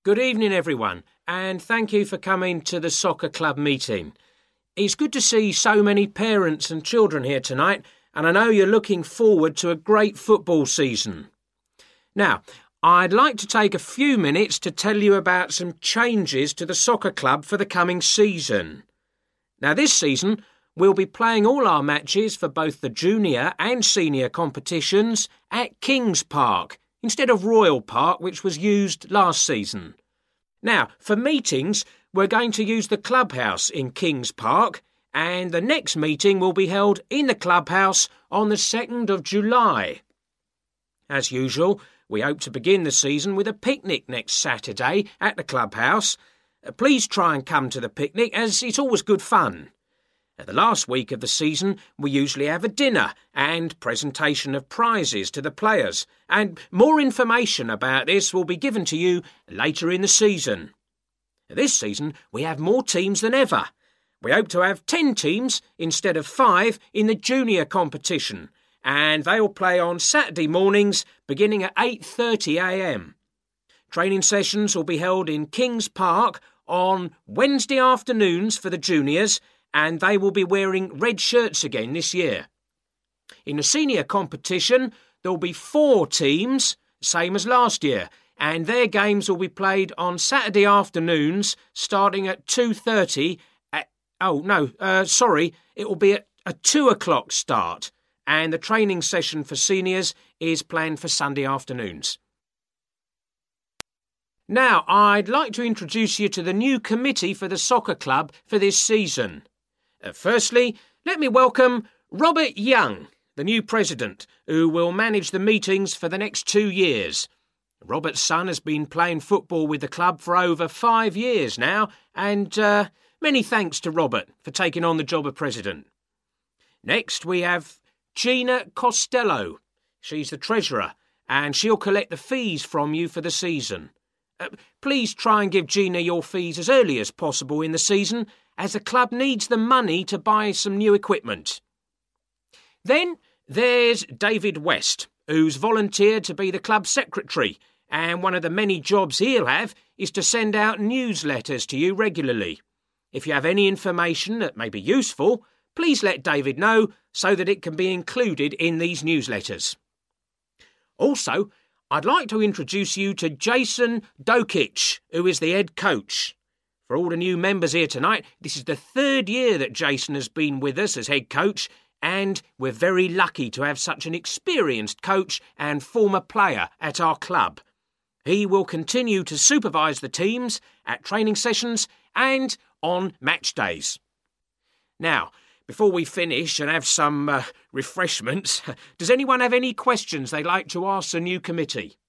Good evening, everyone, and thank you for coming to the soccer club meeting. It's good to see so many parents and children here tonight, and I know you're looking forward to a great football season. Now, I'd like to take a few minutes to tell you about some changes to the soccer club for the coming season. Now, this season, we'll be playing all our matches for both the junior and senior competitions at Kings Park, instead of Royal Park, which was used last season. Now, for meetings, we're going to use the clubhouse in Kings Park, and the next meeting will be held in the clubhouse on the 2nd of July. As usual, we hope to begin the season with a picnic next Saturday at the clubhouse. Please try and come to the picnic, as it's always good fun. At the last week of the season, we usually have a dinner and presentation of prizes to the players, and more information about this will be given to you later in the season. This season, we have more teams than ever. We hope to have 10 teams instead of 5 in the junior competition, and they'll play on Saturday mornings beginning at 8:30 a.m. Training sessions will be held in Kings Park on Wednesday afternoons for the juniors, and they will be wearing red shirts again this year. In the senior competition, there will be 4 teams, same as last year, and their games will be played on Saturday afternoons starting at 2:30. It will be at a 2 o'clock start, and the training session for seniors is planned for Sunday afternoons. Now, I'd like to introduce you to the new committee for the soccer club for this season. Firstly, let me welcome Robert Young, the new president, who will manage the meetings for the next 2 years. Robert's son has been playing football with the club for over 5 years now, and many thanks to Robert for taking on the job of president. Next, we have Gina Costello. She's the treasurer, and she'll collect the fees from you for the season. Please try and give Gina your fees as early as possible in the season, as the club needs the money to buy some new equipment. Then there's David West, who's volunteered to be the club secretary, and one of the many jobs he'll have is to send out newsletters to you regularly. If you have any information that may be useful, please let David know so that it can be included in these newsletters. Also, I'd like to introduce you to Jason Dokic, who is the head coach. For all the new members here tonight, this is the 3rd year that Jason has been with us as head coach, and we're very lucky to have such an experienced coach and former player at our club. He will continue to supervise the teams at training sessions and on match days. Now, before we finish and have some refreshments, does anyone have any questions they'd like to ask the new committee?